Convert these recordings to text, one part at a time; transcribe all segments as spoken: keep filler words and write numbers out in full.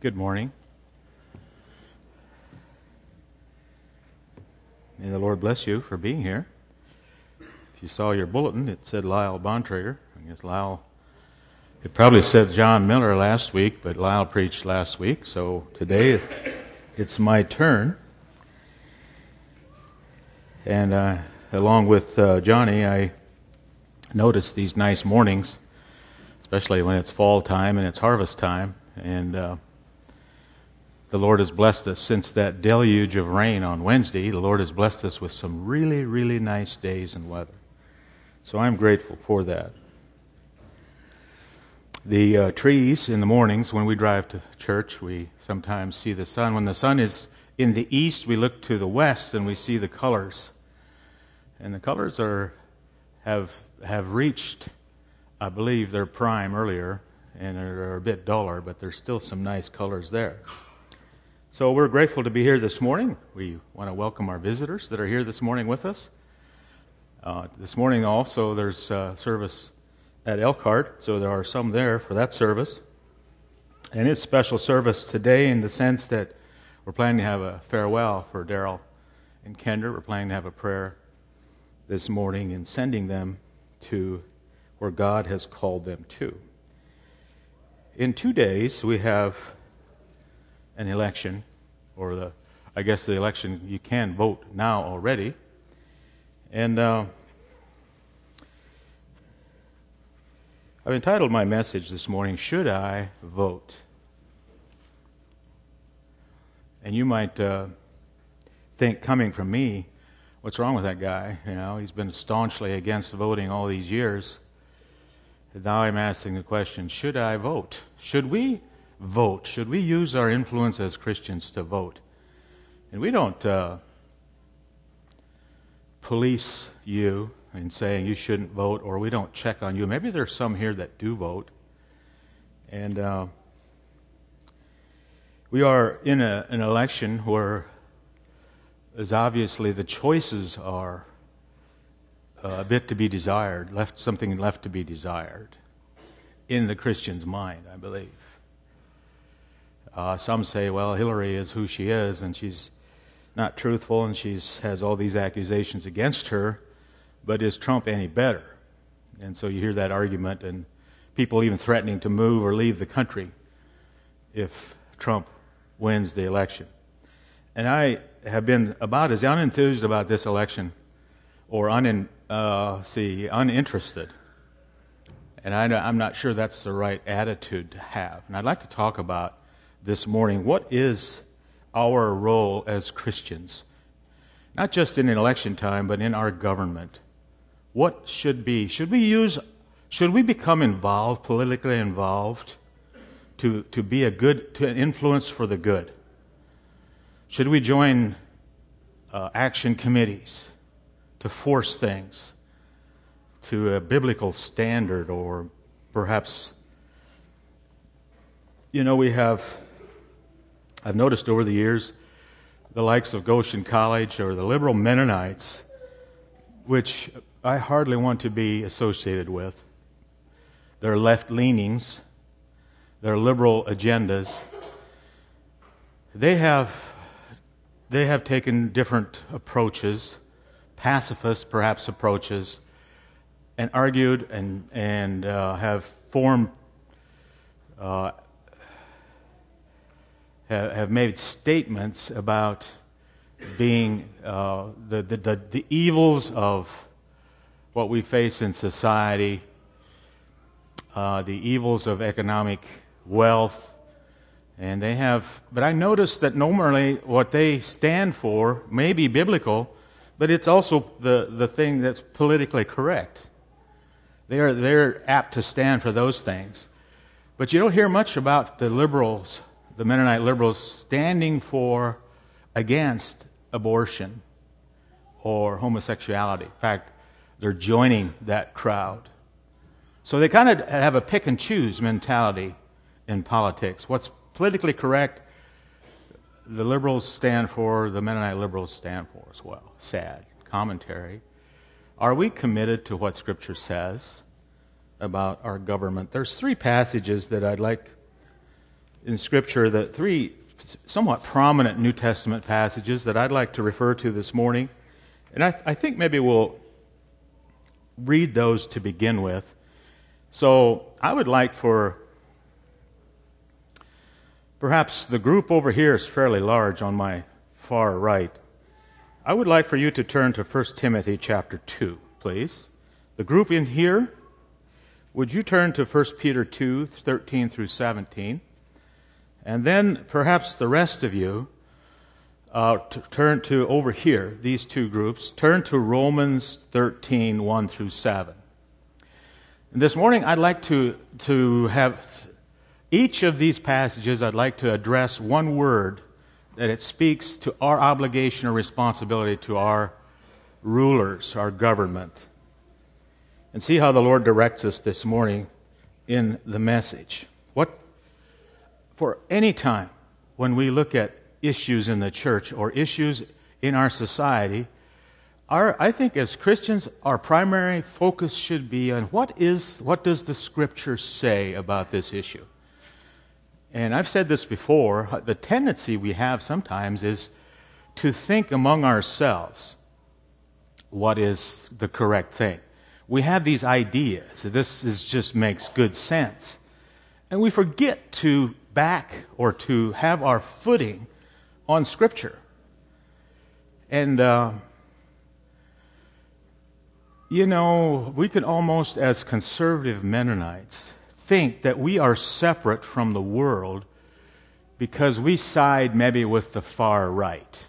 Good morning. May the Lord bless you for being here. If you saw your bulletin, it said Lyle Bontrager. I guess Lyle, it probably said John Miller last week, but Lyle preached last week, so today it's my turn. And uh, along with uh, Johnny, I noticed these nice mornings, especially when it's fall time and it's harvest time, and uh, the Lord has blessed us since that deluge of rain on Wednesday. The Lord has blessed us with some really, really nice days and weather. So I'm grateful for that. The uh, trees in the mornings when we drive to church, we sometimes see the sun. When the sun is in the east, we look to the west and we see the colors. And the colors are have have reached, I believe, their prime earlier, and are a bit duller, but there's still some nice colors there. So we're grateful to be here this morning. We want to welcome our visitors that are here this morning with us. Uh, this morning also there's uh, service at Elkhart, so there are some there for that service. And it's special service today in the sense that we're planning to have a farewell for Daryl and Kendra. We're planning to have a prayer this morning and sending them to where God has called them to. In two days we have an election, or the, I guess the election, you can vote now already. And uh, I've entitled my message this morning, Should I Vote? And you might uh, think, coming from me, what's wrong with that guy? You know, he's been staunchly against voting all these years. And now I'm asking the question, should I vote? Should we vote? Should we use our influence as Christians to vote? And we don't uh, police you in saying you shouldn't vote, or we don't check on you. Maybe there's some here that do vote. And uh, we are in a, an election where, as obviously the choices are uh, a bit to be desired, left something left to be desired in the Christian's mind, I believe. Uh, some say, well, Hillary is who she is, and she's not truthful, and she has all these accusations against her, but is Trump any better? And so you hear that argument, and people even threatening to move or leave the country if Trump wins the election. And I have been about as unenthused about this election, or unin, uh, see, uninterested. And I, I'm not sure that's the right attitude to have. And I'd like to talk about this morning, what is our role as Christians? Not just in election time, but in our government. What should be? Should we use, should we become involved, politically involved, to, to be a good, to an influence for the good? Should we join uh, action committees to force things to a biblical standard, or perhaps, you know, we have, I've noticed over the years, the likes of Goshen College or the liberal Mennonites, which I hardly want to be associated with. Their left leanings, their liberal agendas, they have they have taken different approaches, pacifist perhaps approaches, and argued and and uh, have formed uh, have, have made statements about being uh, the, the the the evils of what we face in society, uh, the evils of economic wealth, and they have. But I noticed that normally what they stand for may be biblical, but it's also the the thing that's politically correct. They are they're apt to stand for those things. But you don't hear much about the liberals, the Mennonite liberals, standing for against abortion or homosexuality. In fact, they're joining that crowd. So they kind of have a pick and choose mentality in politics. What's politically correct, the liberals stand for, the Mennonite liberals stand for as well. Sad commentary. Are we committed to what Scripture says about our government? There's three passages that I'd like in Scripture the three somewhat prominent New Testament passages that I'd like to refer to this morning. And I, I think maybe we'll read those to begin with. So I would like for, perhaps the group over here is fairly large on my far right. I would like for you to turn to First Timothy chapter two, please. The group in here, would you turn to First Peter two, thirteen through seventeen? And then perhaps the rest of you uh, to turn to over here, these two groups, turn to Romans thirteen, one through seven. And this morning I'd like to, to have each of these passages, I'd like to address one word that it speaks to our obligation or responsibility to our rulers, our government. And see how the Lord directs us this morning in the message. What, for any time when we look at issues in the church or issues in our society, our, I think as Christians, our primary focus should be on what is, what does the Scripture say about this issue? And I've said this before, the tendency we have sometimes is to think among ourselves what is the correct thing. We have these ideas. This is just makes good sense. And we forget to back or to have our footing on Scripture. And, uh, you know, we could almost, as conservative Mennonites, think that we are separate from the world because we side maybe with the far right.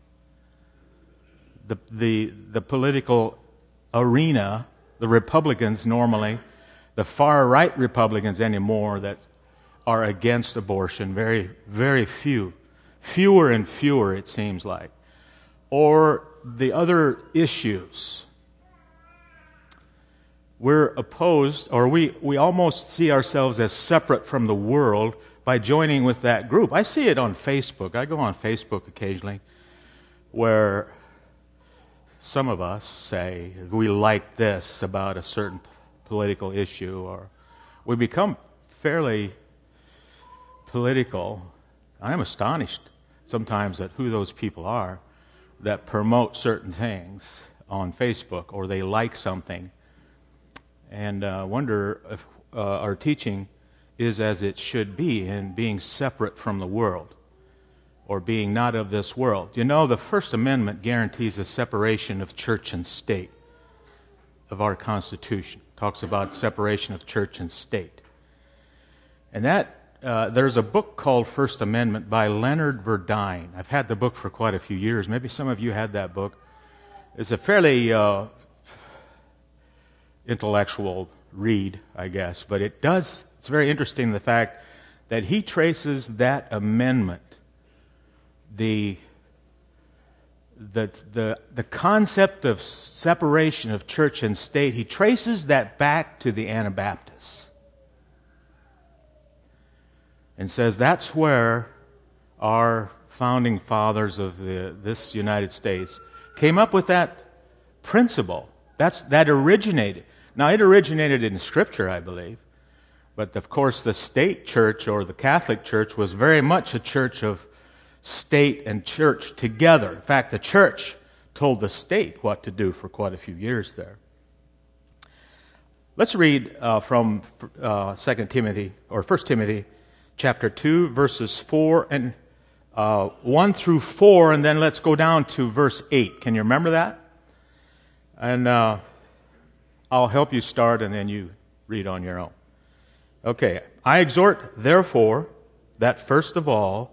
The, the, the political arena, the Republicans normally, the far right Republicans anymore that are against abortion, very, very few. Fewer and fewer, it seems like. Or the other issues. We're opposed, or we, we almost see ourselves as separate from the world by joining with that group. I see it on Facebook. I go on Facebook occasionally where some of us say we like this about a certain political issue, or we become fairly political. I'm astonished sometimes at who those people are that promote certain things on Facebook, or they like something. And uh, wonder if uh, our teaching is as it should be in being separate from the world or being not of this world. You know, the First Amendment guarantees a separation of church and state of our Constitution. It talks about separation of church and state. And that, uh, there's a book called First Amendment by Leonard Verdine. I've had the book for quite a few years. Maybe some of you had that book. It's a fairly Uh, intellectual read, I guess, but it does, it's very interesting the fact that he traces that amendment, the, the, the, the concept of separation of church and state, he traces that back to the Anabaptists and says that's where our founding fathers of the, this United States came up with that principle. That's, that originated. Now, it originated in Scripture, I believe, but of course the state church or the Catholic Church was very much a church of state and church together. In fact, the church told the state what to do for quite a few years there. Let's read uh, from uh, Second Timothy, or First Timothy, chapter two, verses four and uh, one through four, and then let's go down to verse eight. Can you remember that? And uh, I'll help you start, and then you read on your own. Okay. I exhort, therefore, that first of all,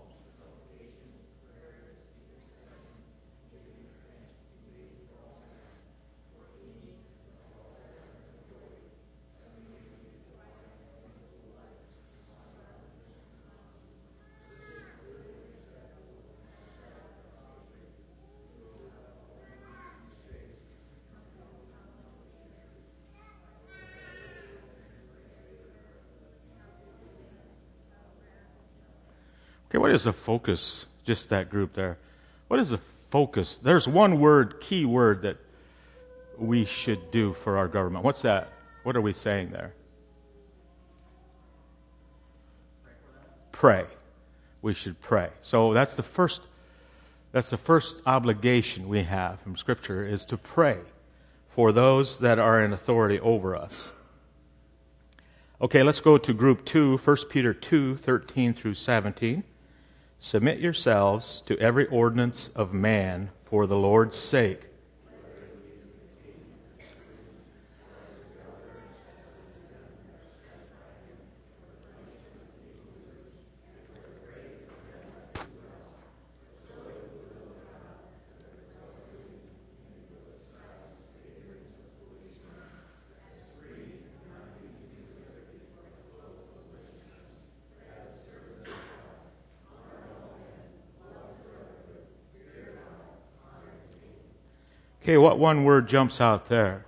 okay, what is the focus, just that group there? What is the focus? There's one word, key word, that we should do for our government. What's that? What are we saying there? pray. We should pray. So that's the first that's the first obligation we have from Scripture, is to pray for those that are in authority over us. Okay, let's go to group two, First Peter two, thirteen through seventeen. Submit yourselves to every ordinance of man for the Lord's sake. Okay, what one word jumps out there?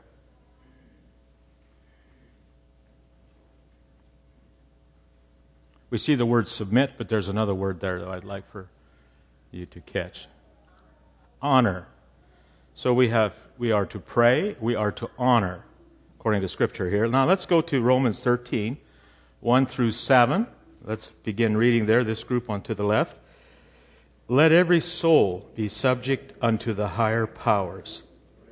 We see the word submit, but there's another word there that I'd like for you to catch. Honor. So we have we are to pray, we are to honor, according to Scripture here. Now let's go to Romans thirteen, one through seven. Let's begin reading there, this group on to the left. Let every soul be subject unto the higher powers.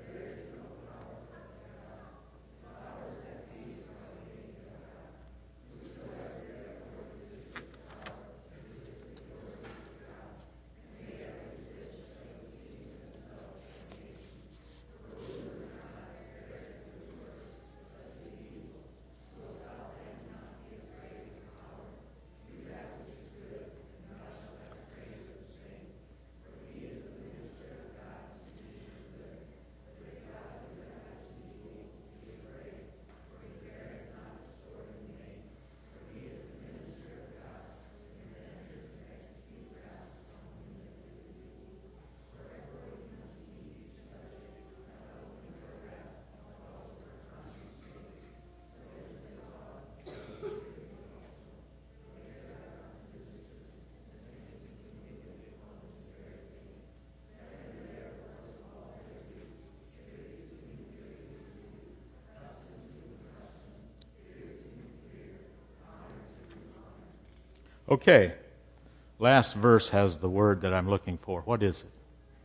Okay, last verse has the word that I'm looking for. What is it?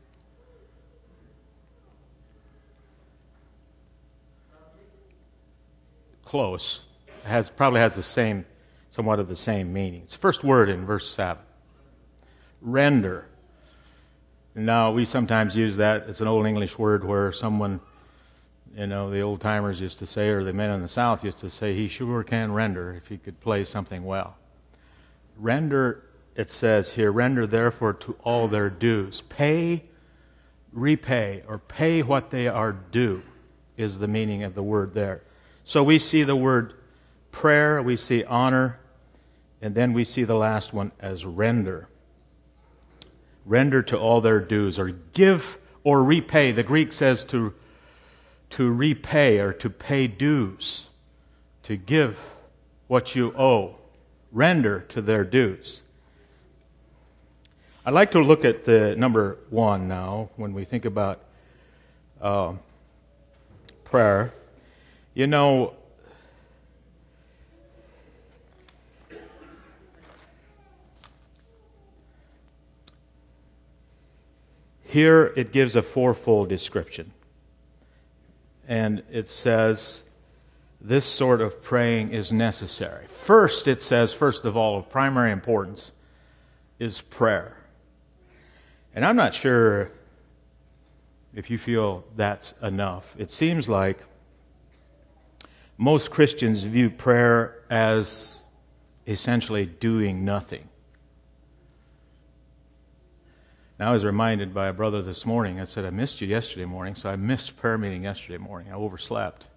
Close. It has probably has the same, somewhat of the same meaning. It's the first word in verse seven. Render. Now, we sometimes use that. It's an old English word where someone, you know, the old timers used to say, or the men in the South used to say, he sure can render if he could play something well. Render, it says here, render therefore to all their dues. Pay, repay, or pay what they are due is the meaning of the word there. So we see the word prayer, we see honor, and then we see the last one as render. Render to all their dues, or give or repay. The Greek says to, to repay or to pay dues, to give what you owe. Render to their dues. I'd like to look at the number one now when we think about uh, prayer. You know, here it gives a fourfold description. And it says, this sort of praying is necessary. First, it says, first of all, of primary importance is prayer. And I'm not sure if you feel that's enough. It seems like most Christians view prayer as essentially doing nothing. Now, I was reminded by a brother this morning. I said, I missed you yesterday morning, so I missed prayer meeting yesterday morning. I overslept.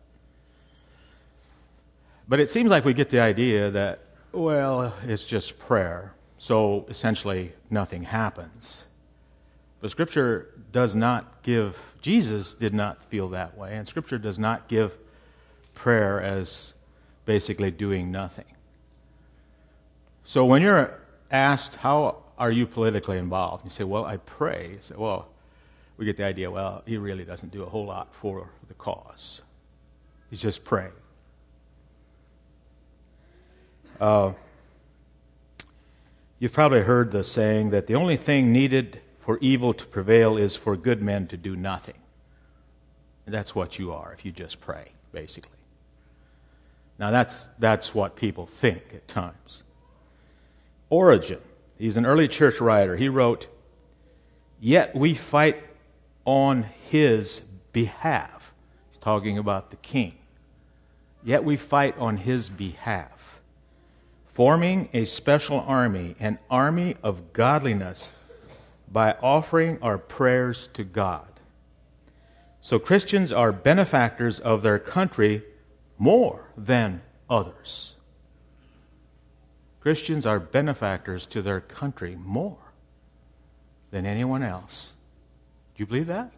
But it seems like we get the idea that, well, it's just prayer, so essentially nothing happens. But Scripture does not give, Jesus did not feel that way, and Scripture does not give prayer as basically doing nothing. So when you're asked, how are you politically involved? You say, well, I pray. You say, well, we get the idea, well, he really doesn't do a whole lot for the cause. He's just praying. Uh, You've probably heard the saying that the only thing needed for evil to prevail is for good men to do nothing. And that's what you are if you just pray, basically. Now that's that's what people think at times. Origen, he's an early church writer. He wrote, "Yet we fight on his behalf." He's talking about the king. Yet we fight on his behalf, forming a special army, an army of godliness, by offering our prayers to God. So Christians are benefactors of their country more than others. Christians are benefactors to their country more than anyone else. Do you believe that?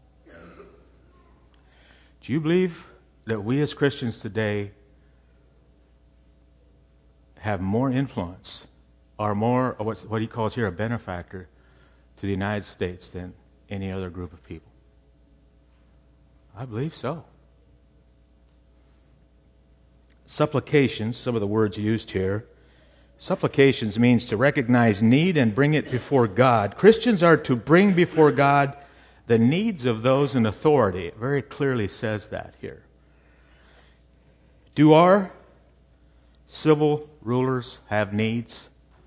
Do you believe that we as Christians today have more influence, are more, what's, what he calls here a benefactor to the United States than any other group of people? I believe so. Supplications, some of the words used here. Supplications means to recognize need and bring it before God. Christians are to bring before God the needs of those in authority. It very clearly says that here. Do our civil rulers have needs?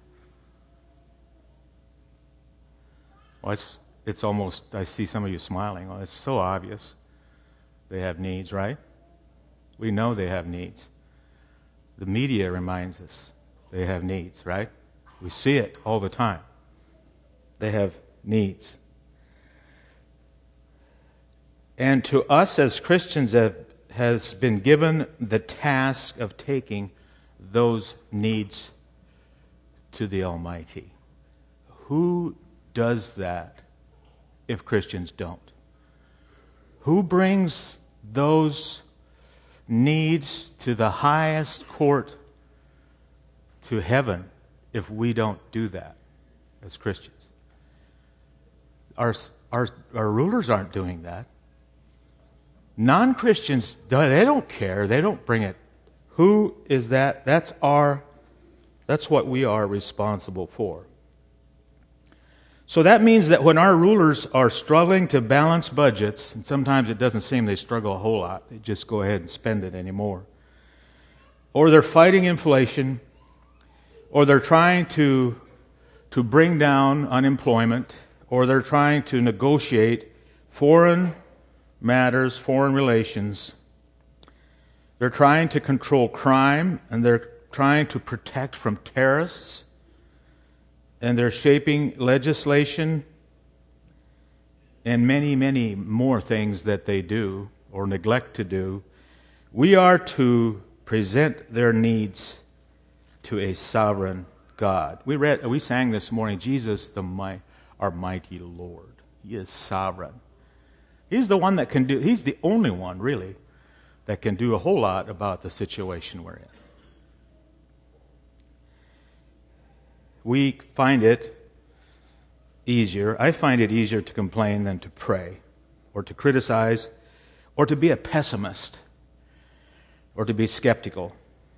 Well, it's, it's almost, I see some of you smiling. Well, it's so obvious. They have needs, right? We know they have needs. The media reminds us they have needs, right? We see it all the time. They have needs. And to us as Christians have, has been given the task of taking those needs to the Almighty. Who does that if Christians don't? Who brings those needs to the highest court, to heaven, if we don't do that as Christians? Our, our, our rulers aren't doing that. Non-Christians, they don't care. They don't bring it. Who is that? That's our, that's what we are responsible for. So that means that when our rulers are struggling to balance budgets, and sometimes it doesn't seem they struggle a whole lot, they just go ahead and spend it anymore, or they're fighting inflation, or they're trying to, to bring down unemployment, or they're trying to negotiate foreign matters, foreign relations, they're trying to control crime, and they're trying to protect from terrorists, and they're shaping legislation and many, many more things that they do or neglect to do. We are to present their needs to a sovereign God. We read, we sang this morning, Jesus, the my, our mighty Lord. He is sovereign. He's the one that can do, he's the only one, really, that can do a whole lot about the situation we're in. We find it easier, I find it easier to complain than to pray, or to criticize, or to be a pessimist, or to be skeptical.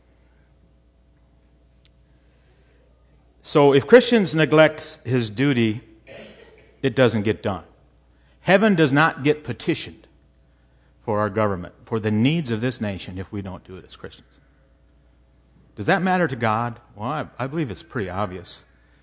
So if Christians neglect his duty, it doesn't get done. Heaven does not get petitioned for our government, for the needs of this nation, if we don't do it as Christians. Does that matter to God? Well, I, I believe it's pretty obvious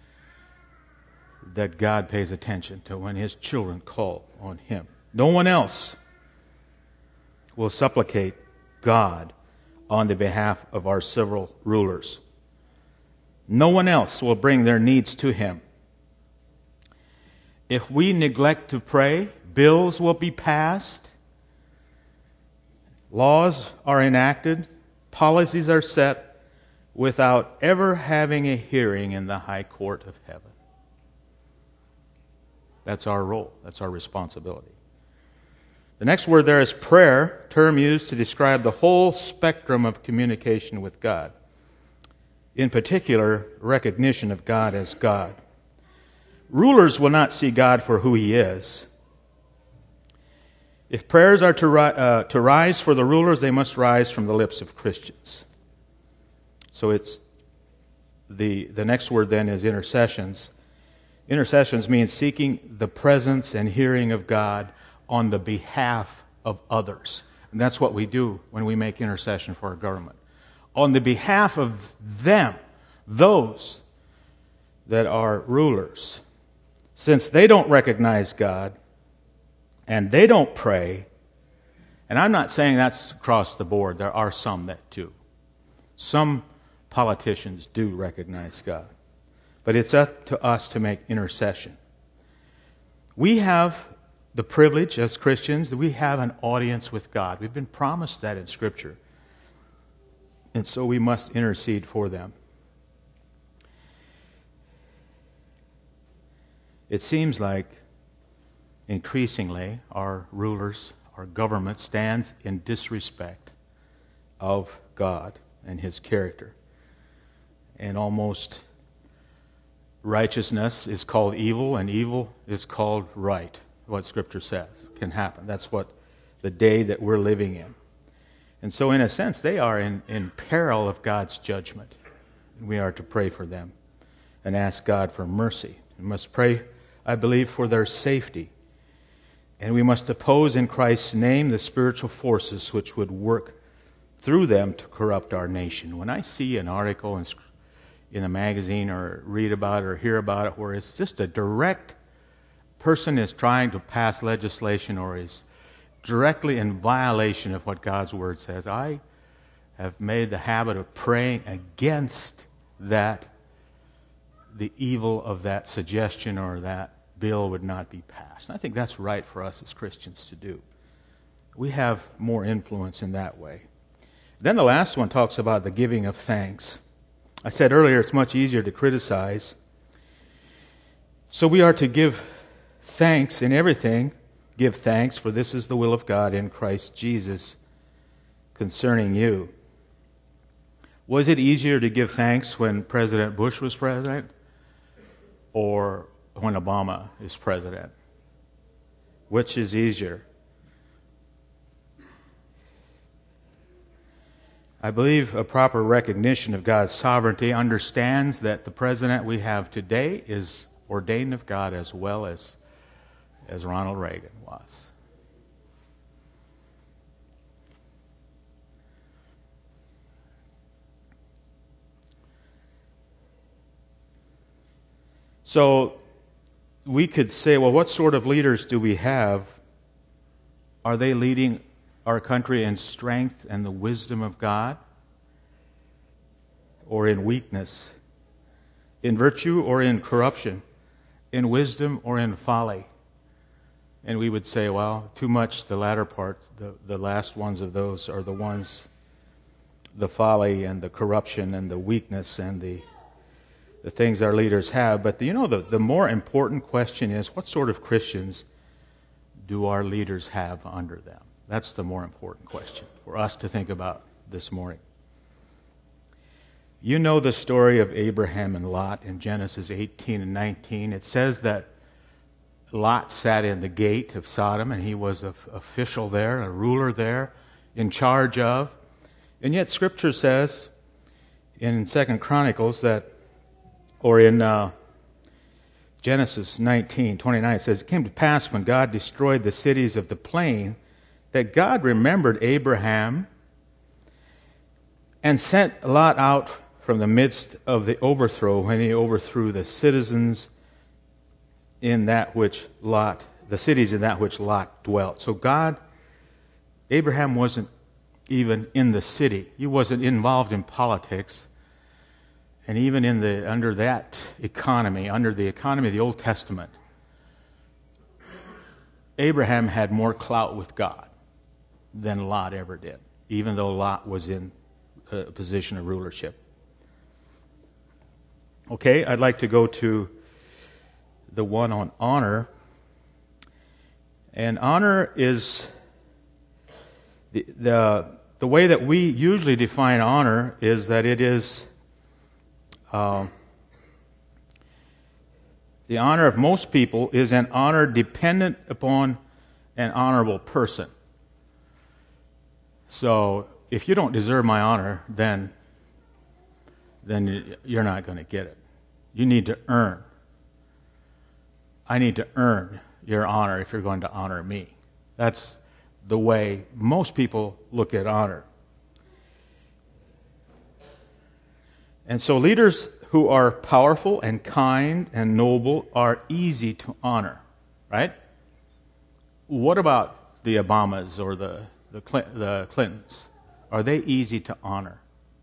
that God pays attention to when his children call on him. No one else will supplicate God on the behalf of our civil rulers. No one else will bring their needs to him. If we neglect to pray, bills will be passed, laws are enacted, policies are set, without ever having a hearing in the high court of heaven. That's our role. That's our responsibility. The next word there is prayer, term used to describe the whole spectrum of communication with God. In particular, recognition of God as God. Rulers will not see God for who he is. If prayers are to, ri- uh, to rise for the rulers, they must rise from the lips of Christians. So it's the, the next word then is intercessions. Intercessions means seeking the presence and hearing of God on the behalf of others. And that's what we do when we make intercession for our government. On the behalf of them, those that are rulers. Since they don't recognize God and they don't pray, and I'm not saying that's across the board. There are some that do. Some politicians do recognize God. But it's up to us to make intercession. We have the privilege as Christians that we have an audience with God. We've been promised that in Scripture. And so we must intercede for them. It seems like increasingly our rulers, our government stands in disrespect of God and His character. And almost righteousness is called evil and evil is called right. What Scripture says can happen. That's what the day that we're living in. And so in a sense, they are in, in peril of God's judgment. And we are to pray for them and ask God for mercy. We must pray, I believe, for their safety. And we must oppose in Christ's name the spiritual forces which would work through them to corrupt our nation. When I see an article in, in a magazine or read about it or hear about it where it's just a direct person is trying to pass legislation or is directly in violation of what God's Word says, I have made the habit of praying against that, the evil of that suggestion or that bill would not be passed. And I think that's right for us as Christians to do. We have more influence in that way. Then the last one talks about the giving of thanks. I said earlier it's much easier to criticize. So we are to give thanks in everything. Give thanks, for this is the will of God in Christ Jesus concerning you. Was it easier to give thanks when President Bush was president or when Obama is president? Which is easier? I believe a proper recognition of God's sovereignty understands that the president we have today is ordained of God as well as, as Ronald Reagan was. So we could say, well, what sort of leaders do we have? Are they leading our country in strength and the wisdom of God, or in weakness, in virtue or in corruption, in wisdom or in folly? And we would say, well, too much the latter part, the, the last ones of those are the ones, the folly and the corruption and the weakness and the the things our leaders have. But the, you know, the, the more important question is, what sort of Christians do our leaders have under them? That's the more important question for us to think about this morning. You know the story of Abraham and Lot in Genesis eighteen and nineteen. It says that Lot sat in the gate of Sodom, and he was an official there, a ruler there, in charge of. And yet Scripture says in Second Chronicles that, or in uh, Genesis nineteen twenty-nine, it says, it came to pass when God destroyed the cities of the plain that God remembered Abraham and sent Lot out from the midst of the overthrow when he overthrew the citizens in that which Lot, the cities in that which Lot dwelt. So God, Abraham wasn't even in the city. He wasn't involved in politics. And even in the under that economy, under the economy of the Old Testament, Abraham had more clout with God than Lot ever did, even though Lot was in a position of rulership. Okay, I'd like to go to the one on honor. And honor is the the, the way that we usually define honor is that it is uh, the honor of most people is an honor dependent upon an honorable person. So if you don't deserve my honor, then then you're not going to get it. You need to earn. I need to earn your honor if you're going to honor me. That's the way most people look at honor. And so leaders who are powerful and kind and noble are easy to honor, right? What about the Obamas or the, the, Clint, the Clintons? Are they easy to honor?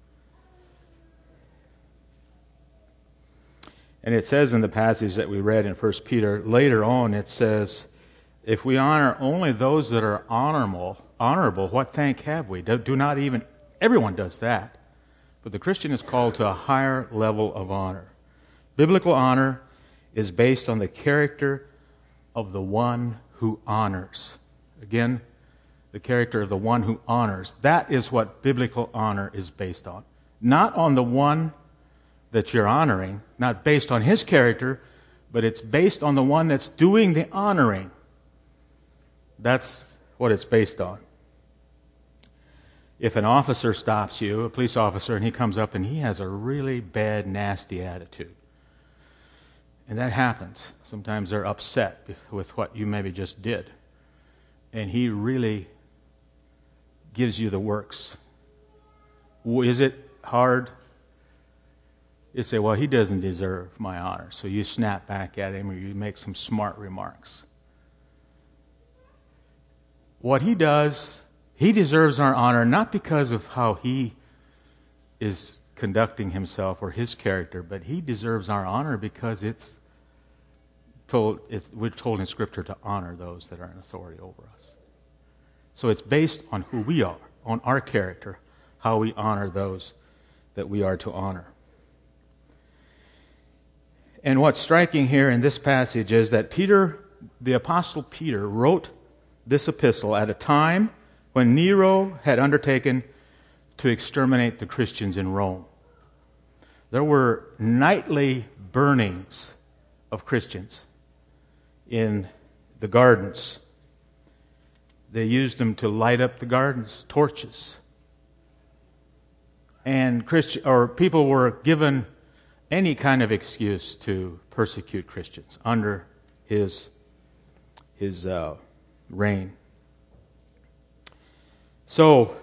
And it says in the passage that we read in First Peter, later on it says, if we honor only those that are honorable, honorable, what thank have we? Do, do not even, everyone does that. But the Christian is called to a higher level of honor. Biblical honor is based on the character of the one who honors. Again, the character of the one who honors. That is what biblical honor is based on. Not on the one that you're honoring, not based on his character, but it's based on the one that's doing the honoring. That's what it's based on. If an officer stops you, a police officer, and he comes up and he has a really bad, nasty attitude, and that happens. Sometimes they're upset with what you maybe just did, and he really gives you the works. Is it hard? You say, well, he doesn't deserve my honor. So you snap back at him or you make some smart remarks. What he does, he deserves our honor not because of how he is conducting himself or his character, but he deserves our honor because it's told, it's, we're told in Scripture to honor those that are in authority over us. So it's based on who we are, on our character, how we honor those that we are to honor. And what's striking here in this passage is that Peter, the Apostle Peter, wrote this epistle at a time when Nero had undertaken to exterminate the Christians in Rome. There were nightly burnings of Christians in the gardens. They used them to light up the gardens, torches. And Christian, or people were given any kind of excuse to persecute Christians under his, his uh, reign. So,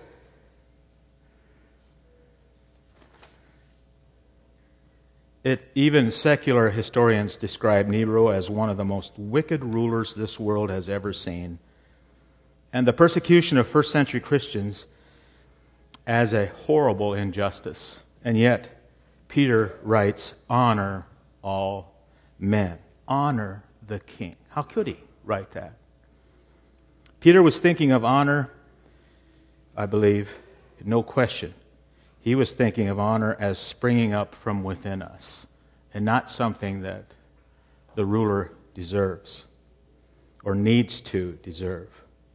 it, even secular historians describe Nero as one of the most wicked rulers this world has ever seen, and the persecution of first century Christians as a horrible injustice. And yet, Peter writes, honor all men. Honor the king. How could he write that? Peter was thinking of honor, I believe, no question. He was thinking of honor as springing up from within us and not something that the ruler deserves or needs to deserve.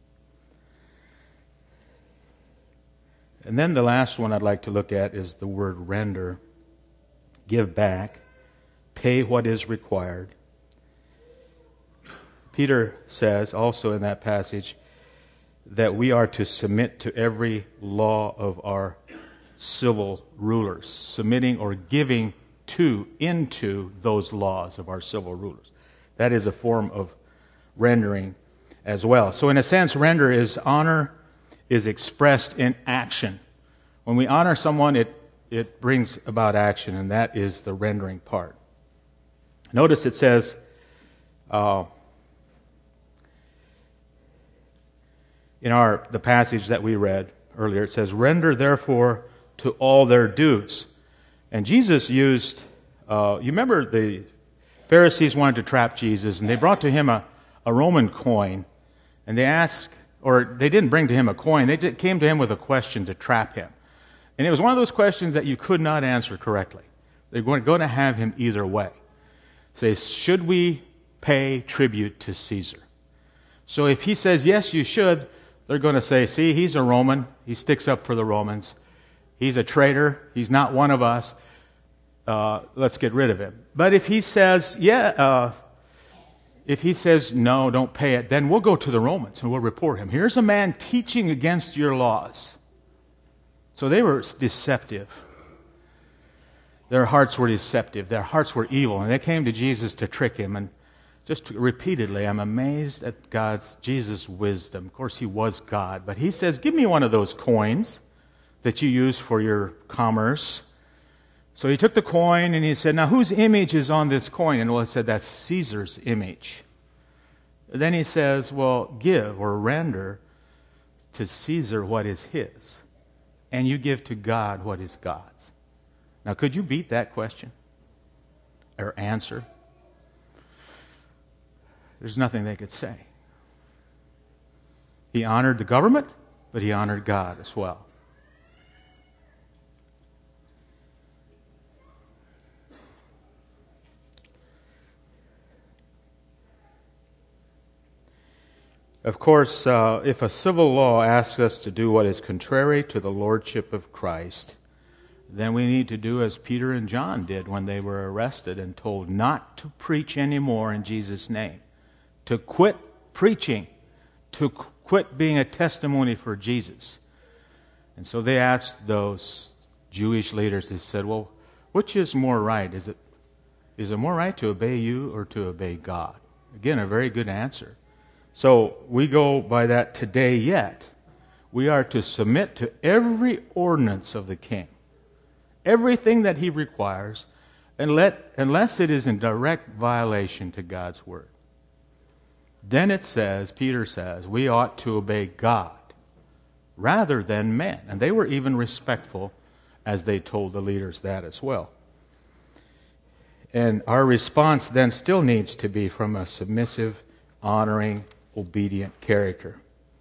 And then the last one I'd like to look at is the word render. Give back, pay what is required. Peter says also in that passage that we are to submit to every law of our civil rulers, submitting or giving to, into those laws of our civil rulers. That is a form of rendering as well. So in a sense, render is honor is expressed in action. When we honor someone, it It brings about action, and that is the rendering part. Notice it says, uh, in our the passage that we read earlier, it says, render therefore to all their dues. And Jesus used, uh, you remember the Pharisees wanted to trap Jesus, and they brought to him a, a Roman coin, and they asked, or they didn't bring to him a coin, they just came to him with a question to trap him. And it was one of those questions that you could not answer correctly. They're going to have him either way. Say, should we pay tribute to Caesar? So if he says, yes, you should, they're going to say, see, he's a Roman. He sticks up for the Romans. He's a traitor. He's not one of us. Uh, let's get rid of him. But if he says, yeah, uh, if he says, no, don't pay it, then we'll go to the Romans and we'll report him. Here's a man teaching against your laws. So they were deceptive. Their hearts were deceptive. Their hearts were evil. And they came to Jesus to trick him. And just repeatedly, I'm amazed at God's, Jesus' wisdom. Of course, he was God. But he says, give me one of those coins that you use for your commerce. So he took the coin and he said, now whose image is on this coin? And well, he said, that's Caesar's image. Then he says, well, give or render to Caesar what is his, and you give to God what is God's. Now, could you beat that question or answer? There's nothing they could say. He honored the government, but he honored God as well. Of course, uh, if a civil law asks us to do what is contrary to the lordship of Christ, then we need to do as Peter and John did when they were arrested and told not to preach anymore in Jesus' name, to quit preaching, to qu- quit being a testimony for Jesus. And so they asked those Jewish leaders, they said, well, which is more right? Is it, is it more right to obey you or to obey God? Again, a very good answer. So we go by that today yet. We are to submit to every ordinance of the king, everything that he requires, and let, unless it is in direct violation to God's word. Then it says, Peter says, we ought to obey God rather than men. And they were even respectful as they told the leaders that as well. And our response then still needs to be from a submissive, honoring, obedient character.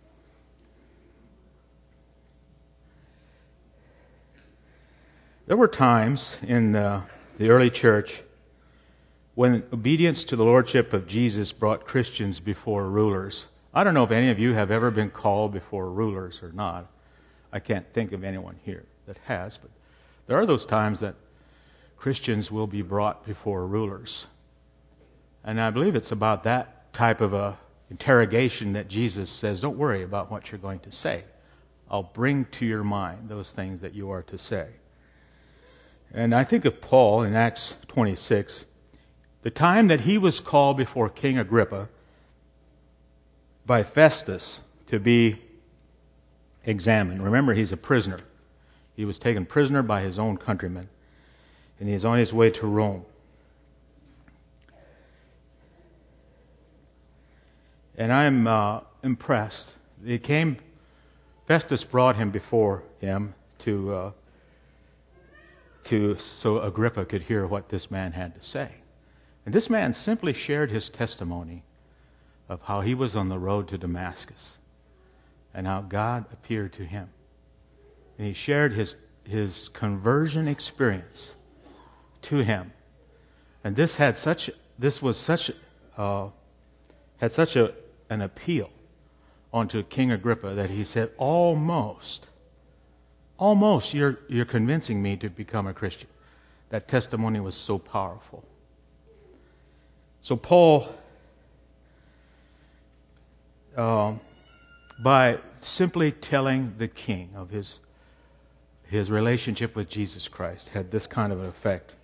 There were times in uh, the early church when obedience to the lordship of Jesus brought Christians before rulers. I don't know if any of you have ever been called before rulers or not. I can't think of anyone here that has, but there are those times that Christians will be brought before rulers. And I believe it's about that type of a interrogation that Jesus says, don't worry about what you're going to say. I'll bring to your mind those things that you are to say. And I think of Paul in Acts twenty-six, the time that he was called before King Agrippa by Festus to be examined. Remember, he's a prisoner. He was taken prisoner by his own countrymen, and he's on his way to Rome. And I'm uh, impressed. He came, Festus brought him before him to, uh, to so Agrippa could hear what this man had to say. And this man simply shared his testimony of how he was on the road to Damascus and how God appeared to him. And he shared his, his conversion experience to him. And this had such, this was such, uh, had such a, an appeal onto King Agrippa that he said, almost, almost you're, you're convincing me to become a Christian. That testimony was so powerful. So Paul, um, by simply telling the king of his, his relationship with Jesus Christ, had this kind of an effect.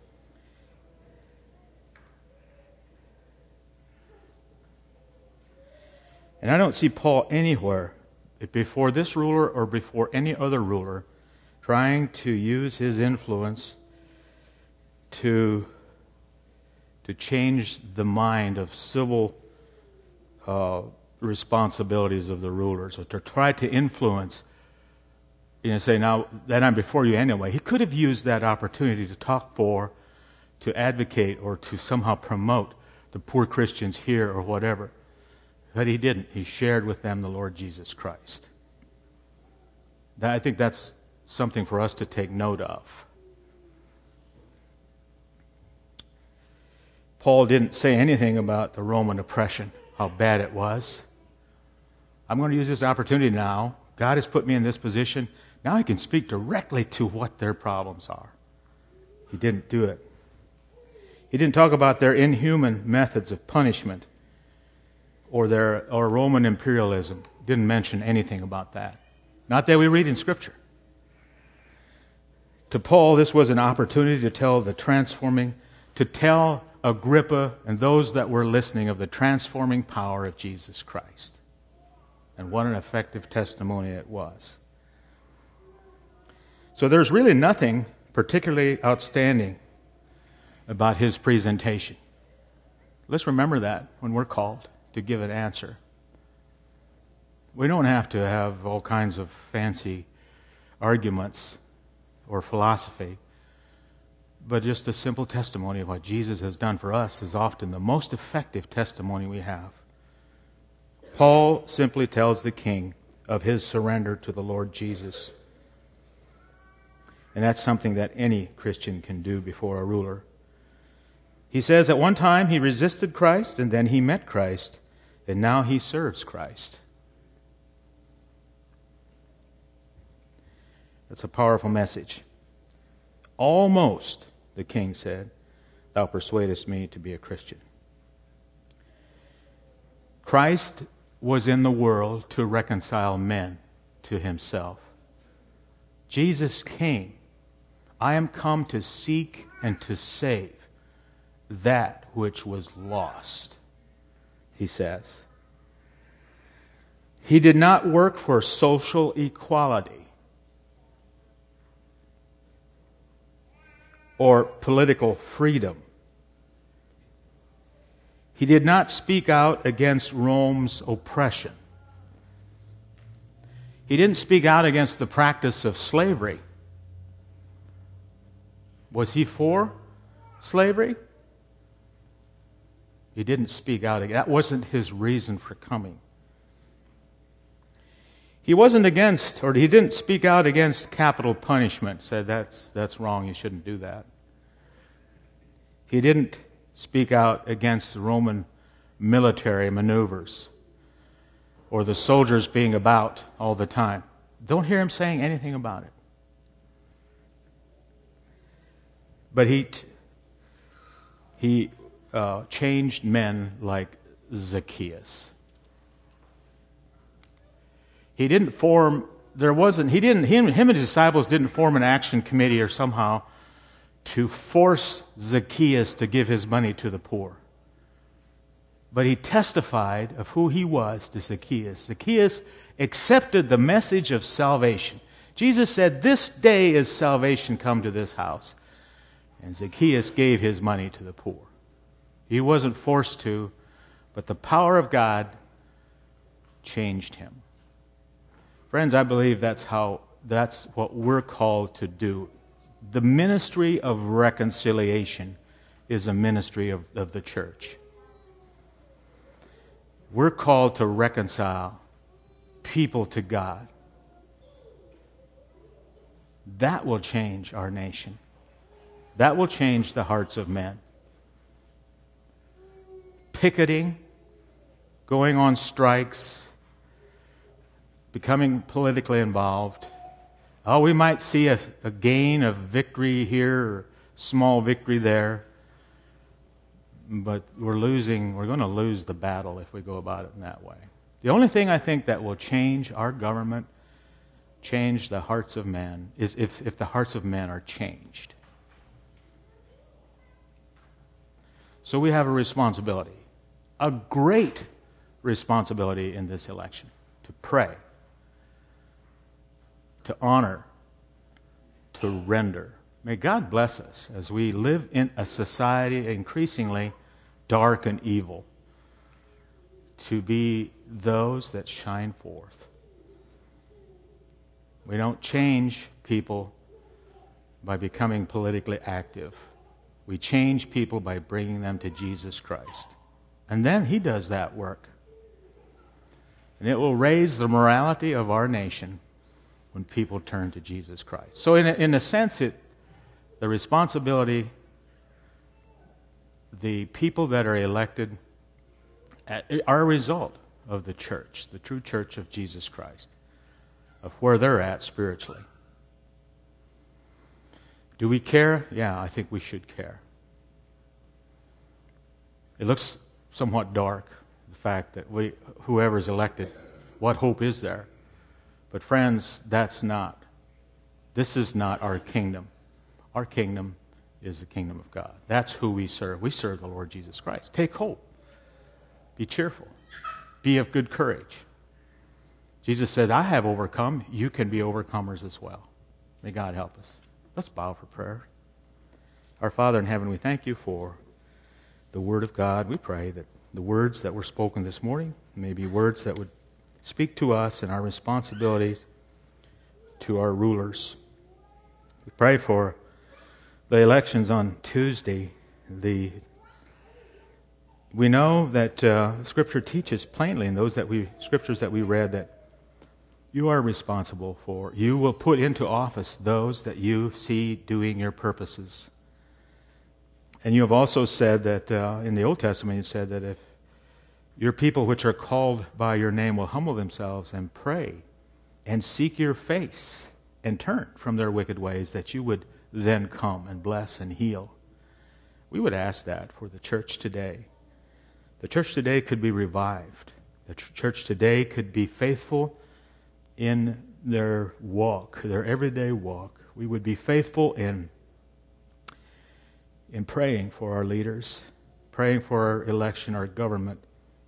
And I don't see Paul anywhere, before this ruler or before any other ruler, trying to use his influence to, to change the mind of civil uh, responsibilities of the rulers, or to try to influence, you know, say, now that I'm before you anyway. He could have used that opportunity to talk for, to advocate, or to somehow promote the poor Christians here or whatever. But he didn't. He shared with them the Lord Jesus Christ. That, I think that's something for us to take note of. Paul didn't say anything about the Roman oppression, how bad it was. I'm going to use this opportunity now. God has put me in this position. Now I can speak directly to what their problems are. He didn't do it. He didn't talk about their inhuman methods of punishment or their or Roman imperialism. Didn't mention anything about that. Not that we read in Scripture. To Paul, this was an opportunity to tell the transforming, to tell Agrippa and those that were listening of the transforming power of Jesus Christ. And what an effective testimony it was. So there's really nothing particularly outstanding about his presentation. Let's remember that when we're called to give an answer. We don't have to have all kinds of fancy arguments or philosophy, but just a simple testimony of what Jesus has done for us is often the most effective testimony we have. Paul simply tells the king of his surrender to the Lord Jesus. And that's something that any Christian can do before a ruler. He says at one time he resisted Christ, and then he met Christ, and now he serves Christ. That's a powerful message. Almost, the king said, thou persuadest me to be a Christian. Christ was in the world to reconcile men to himself. Jesus came. I am come to seek and to save that which was lost, he says. He did not work for social equality or political freedom. He did not speak out against Rome's oppression. He didn't speak out against the practice of slavery. Was he for slavery? He didn't speak out. That wasn't his reason for coming. He wasn't against, or he didn't speak out against capital punishment. Said that's that's wrong. You shouldn't do that. He didn't speak out against the Roman military maneuvers or the soldiers being about all the time. Don't hear him saying anything about it. But he he uh, changed men like Zacchaeus. He didn't form. There wasn't. He didn't. Him, him and his disciples didn't form an action committee or somehow to force Zacchaeus to give his money to the poor. But he testified of who he was to Zacchaeus. Zacchaeus accepted the message of salvation. Jesus said, "This day is salvation come to this house." And Zacchaeus gave his money to the poor. He wasn't forced to, but the power of God changed him. Friends, I believe that's how that's what we're called to do. The ministry of reconciliation is a ministry of, of the church. We're called to reconcile people to God. That will change our nation. That will change the hearts of men. Picketing, going on strikes, becoming politically involved. Oh, we might see a, a gain of victory here, or small victory there, but we're losing, we're going to lose the battle if we go about it in that way. The only thing I think that will change our government, change the hearts of men, is if, if the hearts of men are changed. So we have a responsibility, a great responsibility in this election, to pray, to honor, to render. May God bless us as we live in a society increasingly dark and evil, to be those that shine forth. We don't change people by becoming politically active. We change people by bringing them to Jesus Christ. And then He does that work. And it will raise the morality of our nation when people turn to Jesus Christ. So in a, in a sense, it, the responsibility, the people that are elected are a result of the church, the true church of Jesus Christ, of where they're at spiritually. Do we care? Yeah, I think we should care. It looks somewhat dark, the fact that we, whoever's elected, what hope is there? But friends, that's not, this is not our kingdom. Our kingdom is the kingdom of God. That's who we serve. We serve the Lord Jesus Christ. Take hope. Be cheerful. Be of good courage. Jesus said, I have overcome. You can be overcomers as well. May God help us. Let's bow for prayer. Our Father in heaven, we thank you for the Word of God. We pray that the words that were spoken this morning may be words that would speak to us and our responsibilities to our rulers. We pray for the elections on Tuesday. The we know that uh, Scripture teaches plainly in those that we scriptures that we read that you are responsible for. You will put into office those that you see doing your purposes. And you have also said that uh, in the Old Testament, you said that if your people which are called by your name will humble themselves and pray and seek your face and turn from their wicked ways, that you would then come and bless and heal. We would ask that for the church today. The church today could be revived. The ch- church today could be faithful in their walk, their everyday walk. We would be faithful in in praying for our leaders, praying for our election, our government.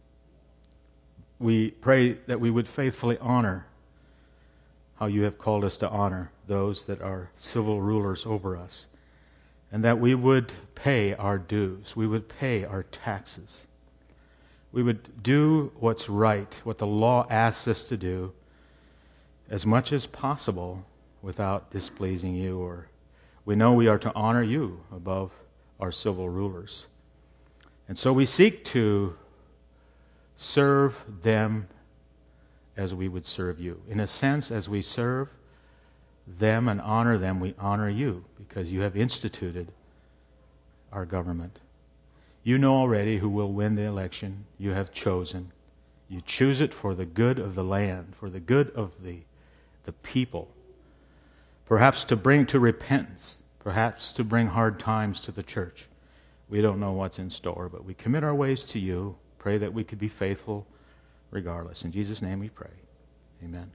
We pray that we would faithfully honor how you have called us to honor those that are civil rulers over us, and that we would pay our dues, we would pay our taxes. We would do what's right, what the law asks us to do, as much as possible without displeasing you. Or we know we are to honor you above our civil rulers. And so we seek to serve them as we would serve you. In a sense, as we serve them and honor them, we honor you because you have instituted our government. You know already who will win the election. You have chosen. You choose it for the good of the land, for the good of the, the people. Perhaps to bring to repentance, perhaps to bring hard times to the church. We don't know what's in store, but we commit our ways to you. Pray that we could be faithful regardless. In Jesus' name we pray. Amen.